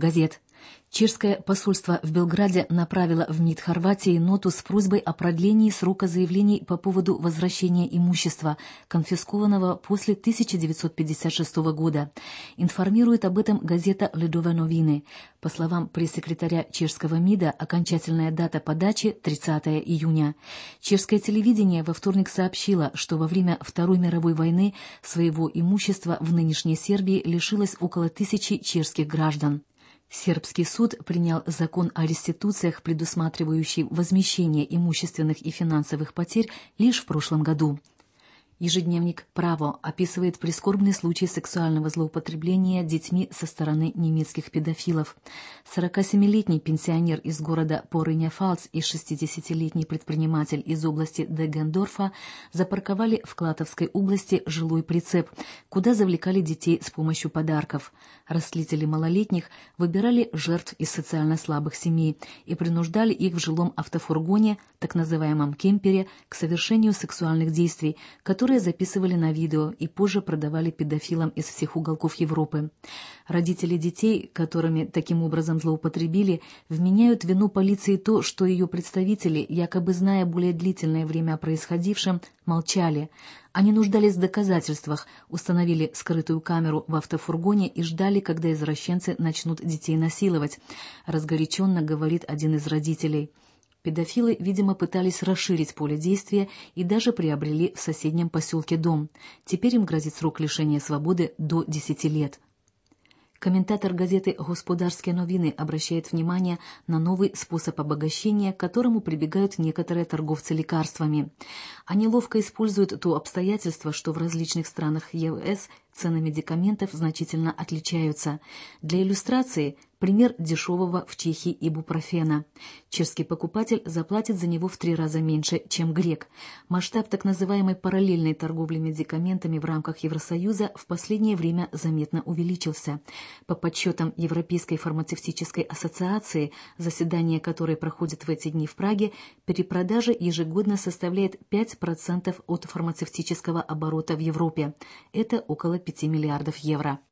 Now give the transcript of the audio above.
газет. Чешское посольство в Белграде направило в МИД Хорватии ноту с просьбой о продлении срока заявлений по поводу возвращения имущества, конфискованного после 1956 года. Информирует об этом газета «Ледове новины». По словам пресс-секретаря чешского МИДа, окончательная дата подачи – 30 июня. Чешское телевидение во вторник сообщило, что во время Второй мировой войны своего имущества в нынешней Сербии лишилось около 1000 чешских граждан. Сербский суд принял закон о реституциях, предусматривающий возмещение имущественных и финансовых потерь лишь в прошлом году. Ежедневник «Право» описывает прискорбный случай сексуального злоупотребления детьми со стороны немецких педофилов. 47-летний пенсионер из города Порыня-Фалц и 60-летний предприниматель из области Дегендорфа запарковали в Клатовской области жилой прицеп, куда завлекали детей с помощью подарков. Растлители малолетних выбирали жертв из социально слабых семей и принуждали их в жилом автофургоне, так называемом кемпере, к совершению сексуальных действий, которые записывали на видео и позже продавали педофилам из всех уголков Европы. Родители детей, которыми таким образом злоупотребили, вменяют вину полиции то, что ее представители, якобы зная более длительное время о происходившем, молчали. Они нуждались в доказательствах, установили скрытую камеру в автофургоне и ждали, когда извращенцы начнут детей насиловать, разгоряченно говорит один из родителей. Педофилы, видимо, пытались расширить поле действия и даже приобрели в соседнем поселке дом. Теперь им грозит срок лишения свободы до 10 лет. Комментатор газеты «Господарские новины» обращает внимание на новый способ обогащения, к которому прибегают некоторые торговцы лекарствами. Они ловко используют то обстоятельство, что в различных странах ЕС цены медикаментов значительно отличаются. Для иллюстрации пример дешевого в Чехии ибупрофена. Чешский покупатель заплатит за него в 3 раза меньше, чем грек. Масштаб так называемой параллельной торговли медикаментами в рамках Евросоюза в последнее время заметно увеличился. По подсчетам Европейской фармацевтической ассоциации, заседание которой проходит в эти дни в Праге, перепродажа ежегодно составляет 5% от фармацевтического оборота в Европе. Это около 5 миллиардов евро.